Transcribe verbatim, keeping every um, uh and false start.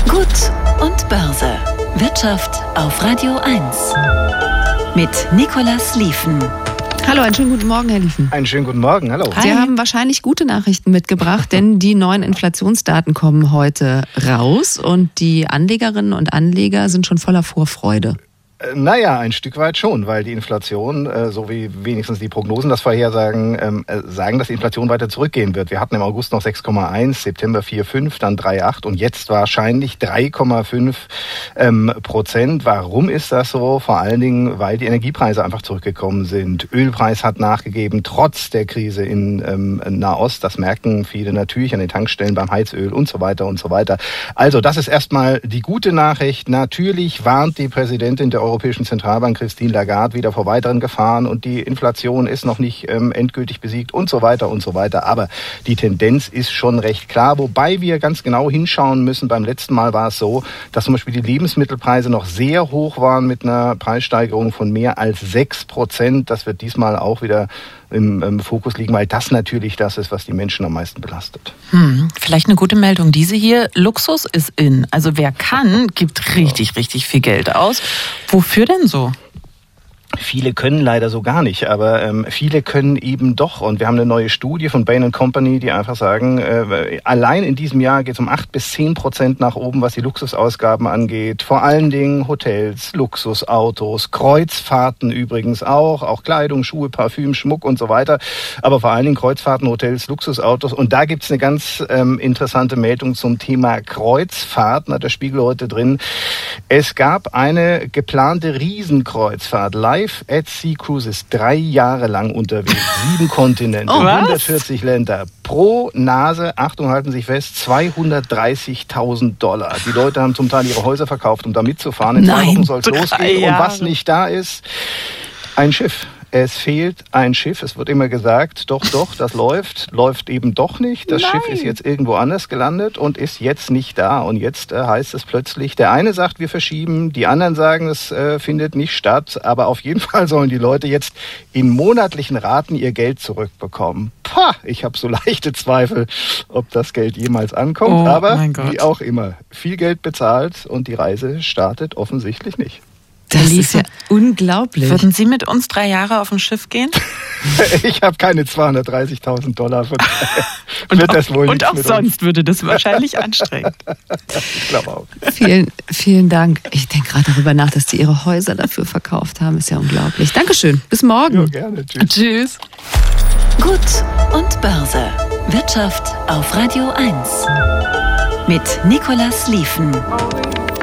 Gut und Börse. Wirtschaft auf Radio eins. Mit Nicolas Lieven. Hallo, einen schönen guten Morgen, Herr Lieven. Einen schönen guten Morgen, hallo. Sie haben wahrscheinlich gute Nachrichten mitgebracht, denn die neuen Inflationsdaten kommen heute raus und die Anlegerinnen und Anleger sind schon voller Vorfreude. Naja, ein Stück weit schon, weil die Inflation, so wie wenigstens die Prognosen das vorhersagen, sagen, dass die Inflation weiter zurückgehen wird. Wir hatten im August noch sechs Komma eins, September vier Komma fünf, dann drei Komma acht und jetzt wahrscheinlich drei Komma fünf Prozent. Warum ist das so? Vor allen Dingen, weil die Energiepreise einfach zurückgekommen sind. Ölpreis hat nachgegeben, trotz der Krise in Nahost. Das merken viele natürlich an den Tankstellen beim Heizöl und so weiter und so weiter. Also das ist erstmal die gute Nachricht. Natürlich warnt die Präsidentin der Europäischen Zentralbank Christine Lagarde wieder vor weiteren Gefahren und die Inflation ist noch nicht ähm, endgültig besiegt und so weiter und so weiter. Aber die Tendenz ist schon recht klar, wobei wir ganz genau hinschauen müssen. Beim letzten Mal war es so, dass zum Beispiel die Lebensmittelpreise noch sehr hoch waren mit einer Preissteigerung von mehr als sechs Prozent. Das wird diesmal auch wieder im, im Fokus liegen, weil das natürlich das ist, was die Menschen am meisten belastet. Hm, vielleicht eine gute Meldung. Diese hier, Luxus ist in. Also wer kann, gibt richtig, richtig viel Geld aus. Wofür denn so? Viele können leider so gar nicht, aber ähm, viele können eben doch. Und wir haben eine neue Studie von Bain and Company, die einfach sagen, äh, allein in diesem Jahr geht es um acht bis zehn Prozent nach oben, was die Luxusausgaben angeht. Vor allen Dingen Hotels, Luxusautos, Kreuzfahrten übrigens auch, auch Kleidung, Schuhe, Parfüm, Schmuck und so weiter. Aber vor allen Dingen Kreuzfahrten, Hotels, Luxusautos. Und da gibt's eine ganz ähm, interessante Meldung zum Thema Kreuzfahrten, hat der Spiegel heute drin. Es gab eine geplante Riesenkreuzfahrt, Live at Sea Cruises, drei Jahre lang unterwegs, sieben Kontinente, oh, hundertvierzig Länder, pro Nase, Achtung, halten Sie sich fest, zweihundertdreißigtausend Dollar. Die Leute haben zum Teil ihre Häuser verkauft, um da mitzufahren. In zwei Wochen soll es losgehen. Und was nicht da ist, ein Schiff. Es fehlt ein Schiff. Es wird immer gesagt, doch, doch, das läuft. Läuft eben doch nicht. Das Nein. Schiff ist jetzt irgendwo anders gelandet und ist jetzt nicht da. Und jetzt äh, heißt es plötzlich, der eine sagt, wir verschieben, die anderen sagen, es äh, findet nicht statt. Aber auf jeden Fall sollen die Leute jetzt in monatlichen Raten ihr Geld zurückbekommen. Pah, ich habe so leichte Zweifel, ob das Geld jemals ankommt. Oh, Aber mein Gott. wie auch immer, viel Geld bezahlt und die Reise startet offensichtlich nicht. Das ist ja unglaublich. Würden Sie mit uns drei Jahre auf ein Schiff gehen? Ich habe keine zweihundertdreißigtausend Dollar. Von und wird auch, das wohl und auch mit sonst uns. würde das wahrscheinlich anstrengend. Ich glaube auch. Vielen, vielen Dank. Ich denke gerade darüber nach, dass die ihre Häuser dafür verkauft haben. Ist ja unglaublich. Dankeschön. Bis morgen. Ja, gerne. Tschüss. Tschüss. Gut und Börse. Wirtschaft auf Radio eins. Mit Nicolas Lieven.